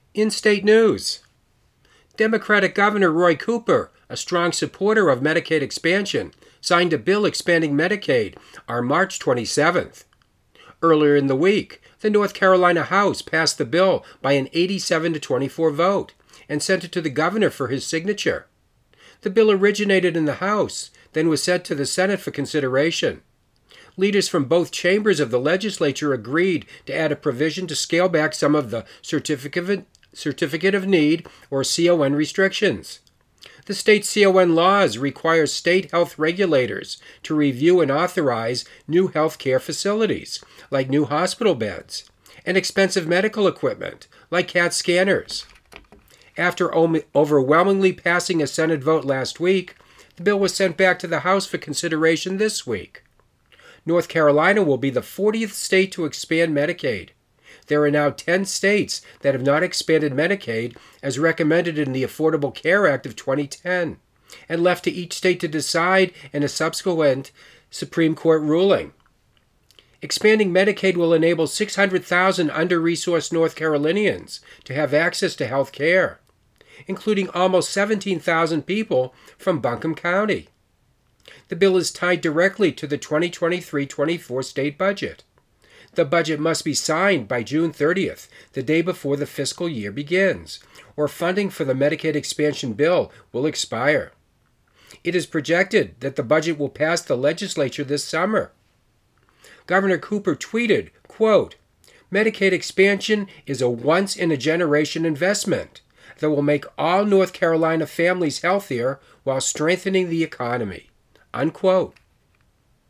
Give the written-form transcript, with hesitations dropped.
In-state news. Democratic Governor Roy Cooper, a strong supporter of Medicaid expansion, signed a bill expanding Medicaid on March 27th. Earlier in the week, the North Carolina House passed the bill by an 87-24 vote and sent it to the governor for his signature. The bill originated in the House, then was sent to the Senate for consideration. Leaders from both chambers of the legislature agreed to add a provision to scale back some of the Certificate of Need, or CON, restrictions. The state CON laws require state health regulators to review and authorize new health care facilities, like new hospital beds, and expensive medical equipment, like CAT scanners. After overwhelmingly passing a Senate vote last week, the bill was sent back to the House for consideration this week. North Carolina will be the 40th state to expand Medicaid. There are now 10 states that have not expanded Medicaid as recommended in the Affordable Care Act of 2010, and left to each state to decide in a subsequent Supreme Court ruling. Expanding Medicaid will enable 600,000 under-resourced North Carolinians to have access to health care, including almost 17,000 people from Buncombe County. The bill is tied directly to the 2023-24 state budget. The budget must be signed by June 30th, the day before the fiscal year begins, or funding for the Medicaid expansion bill will expire. It is projected that the budget will pass the legislature this summer. Governor Cooper tweeted, quote, "Medicaid expansion is a once-in-a-generation investment that will make all North Carolina families healthier while strengthening the economy," unquote.